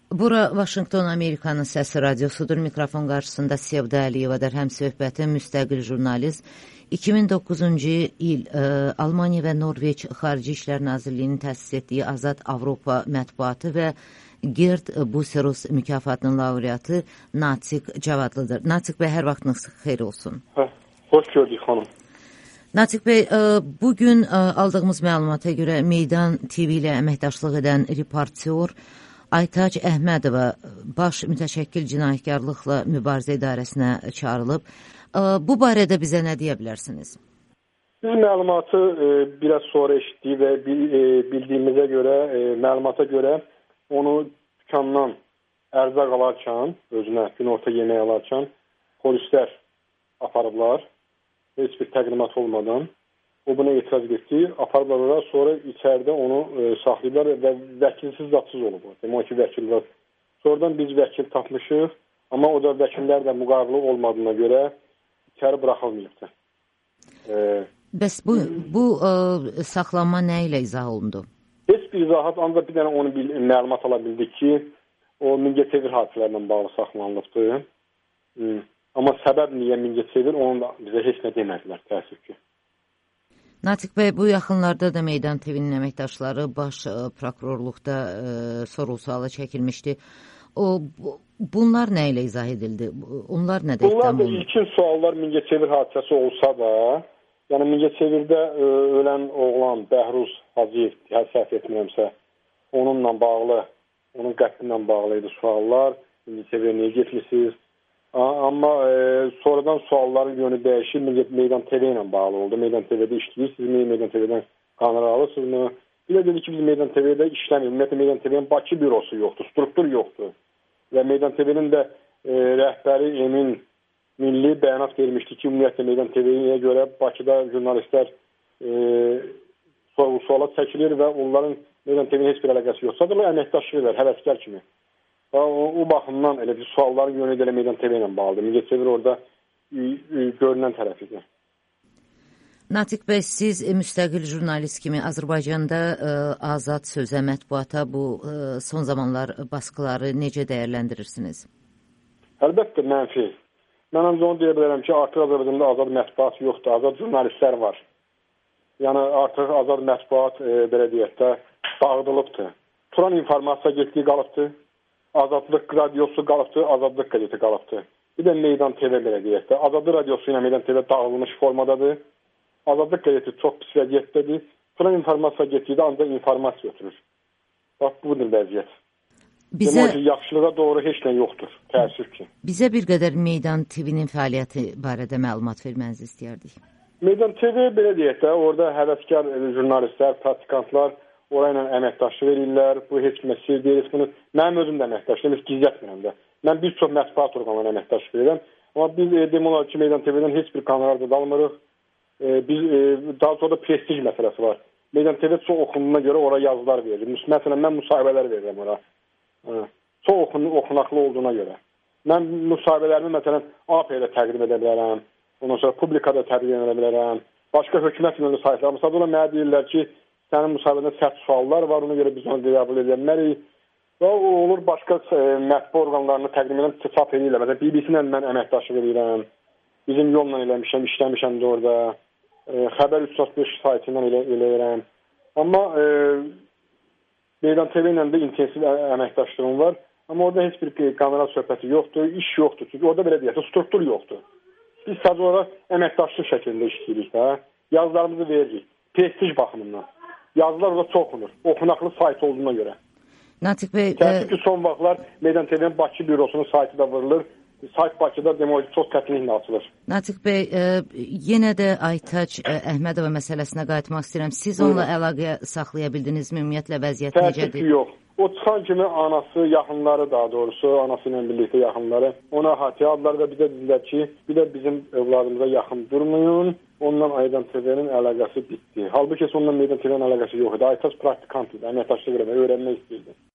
Bura Vaşinqton Amerikanın Səsi radiosudur. Mikrofon qarşısında Sevda Əliyevadır. Həm söhbəti müstəqil jurnalist. 2009-cu il Almaniya və Norveç Xarici İşlər Nazirliyinin təsis etdiyi Azad Avropa mətbuatı və Gerd Buseros mükafatının laureatı Natiq Cavadlıdır. Natiq bəy, hər vaxtınız xeyir olsun. Hoş gördük xanım. Natiq bəy, bugün aldığımız məlumata görə Meydan TV ilə əməkdaşlıq edən reportyor Aytac Əhmədova baş mütəşəkkil cinayətkarlıqla mübarizə idarəsinə çağrılıb. Bu barədə bizə nə deyə bilərsiniz? Biz məlumatı biraz sonra eşitdik və bildiyimizə görə, məlumata görə onu dükandan ərzaq alarkən, özünə günorta yemək alarkən polislər aparıblar. Heç bir təqdimat olmadan. O buna etiraz etdi. Aparıblar oraya, sonra içəridə onu saxlayıblar və vəkilsiz zadsız olub. Demək ki, vəkil var. Sonradan biz vəkil tapmışıq, amma o da vəkillər də müqavilə olmadığına görə içəri buraxılmayıbdır. Bəs bu saxlanma nə ilə izah olundu? Heç bir izahat, ancaq bir dənə onu məlumat ala bildik ki, o Mingəçevir hadisələrlə bağlı saxlanılıbdır. Amma səbəb niyə Mingəçevir, onu da bizə heç nə demədilər, təəssüf ki. Natiq bəy, bu yaxınlarda da Meydan TV-nin əməkdaşları baş prokurorluqda sorğu-suala çəkilmişdi. Bunlar nə ilə izah edildi? Onlar nə də Bunlar da ilkin suallar Mingəçevir hadisəsi olsa da, yəni Mingəçevirdə ölən oğlan Bəhruz Hacıyev, səhv etmirəmsə, onunla bağlı, onun qətlinlə bağlı idi suallar. Mingəçevirə niyə getmişsiniz? Amma sonradan sualların yönü dəyişir, Meydan TV ilə bağlı oldu. Meydan TV-də işləyirsiniz, Meydan TV-dən qanunu alırsınızmı? Bir də dedi ki, biz Meydan TV-də işləmirik. Ümumiyyətlə, Meydan TV-nin Bakı bürosu yoxdur, struktur yoxdur. Və Meydan TV-nin də rəhbəri Emin Milli bəyanat vermişdi ki, ümumiyyətlə Meydan TV-yə görə Bakıda jurnalistlər suala çəkilir və onların Meydan TV-nin heç bir əlaqəsi yoxdur. Sadəcə əməkdaşlığı var, həvəskar kimi. O baxımdan elə bir sualların yönü də Meydan TV ilə bağlıdır. Mingəçevir orada görünən tərəfidir. Natiq bəy, siz müstəqil jurnalist kimi Azərbaycanda azad sözə, mətbuata bu son zamanlar baskıları necə dəyərləndirirsiniz? Əlbəttə mənfi. Mən ancaq onu deyə bilərəm ki, artıq Azərbaycanda azad mətbuat yoxdur, azad jurnalistlər var. Yəni artıq azad mətbuat, belə deyək də, dağıdılıbdır. Turan informasiya getdiyi qalıbdır. Azadlıq radiosu qalıbdır, Azadlıq qəzeti qalıbdır. Bir də Meydan TV belə deyək də. Azadlıq radiosu ilə Meydan TV dağılmış formadadır. Azadlıq qəzeti çox pis vəziyyətdədir. Turan informasiya getdikdə ancaq informasiya götürür. Bax, budur vəziyyət. Demək ki, yaxşılığa doğru heç nə yoxdur, təəssüf ki. Bizə bir qədər Meydan TV-nin fəaliyyəti barədə məlumat vermənizi istəyərdik. Meydan TV belə deyək də, orada həvəskar jurnalistlər, praktikantlar orayla əməkdaşlıq edirlər. Bu heç kimə sir deyil. Mənim özüm də əməkdaşlığım, heç gizlətmirəm də. Mən bir çox mətbuat orqanlarına əməkdaşlıq edirəm. Amma biz demək olar ki, Meydan TV-dən heç bir kanallarda dalmırıq. Biz daha sonra da prestij məsələsi var. Meydan TV çox oxunduğuna görə ora yazılar verilir. Məsələn, mən müsahibələr verirəm ora. Çox oxunaqlı olduğuna görə. Mən müsahibələrimi məsələn AP-də təqdim edə bilərəm. Ondan sonra publikada təqdim edə bilərəm. Başqa hökumət yönlü saytlar. Məsələn, ona mənə deyirlər ki, sənin müsahibəndə sərt suallar var, ona görə biz onu qəbul edilmərik. Və o olur, başqa mətbu orqanlarını təqdim edən çap edirlər. Məsələn, BBC-lə mən əməkdaşlıq edirəm. Bizim yolla eləmişəm, işləmişəm də orada. Xəbər 365 saytı ilə eləyirəm. Amma Meydan TV ilə də intensiv əməkdaşlığım var. Amma orada heç bir kamera söhbəti yoxdur, iş yoxdur. Çünki orada belə deyək, struktur yoxdur. Biz sadəcə olaraq əməkdaşlıq şəklində işləyirik də. Yazılarımızı veririk. Prestij baxımından. Yazılar orada çox oxunur. Oxunaqlı sayt olduğuna görə. Natiq bəy... Təəssüf ki, son vaxtlar Meydan TV-nin Bakı bürosunun saytı da vurulur. Sayt Bakıda demək çox çətinliklə açılır. Natiq bəy, yenə də Aytac Əhmədova məsələsinə qayıtmaq istəyirəm. Siz onunla əlaqə saxlaya bildinizmi? Ümumiyyətlə vəziyyət necədir? Təəssüf ki, yox. O çıxan kimi anası, yaxınları daha doğrusu, anası ilə birlikdə yaxınları ona hatiyə aldılar və bizə dedilər ki, bir də bizim övladımıza yaxın durmayın. Onunla Meydan TV-nin əlaqəsi bitdi. Halbuki onunla Meydan TV-nin əlaqəsi yox idi. Aytac praktikant idi, əməkdaşlıq öyrənmək istəyirdi.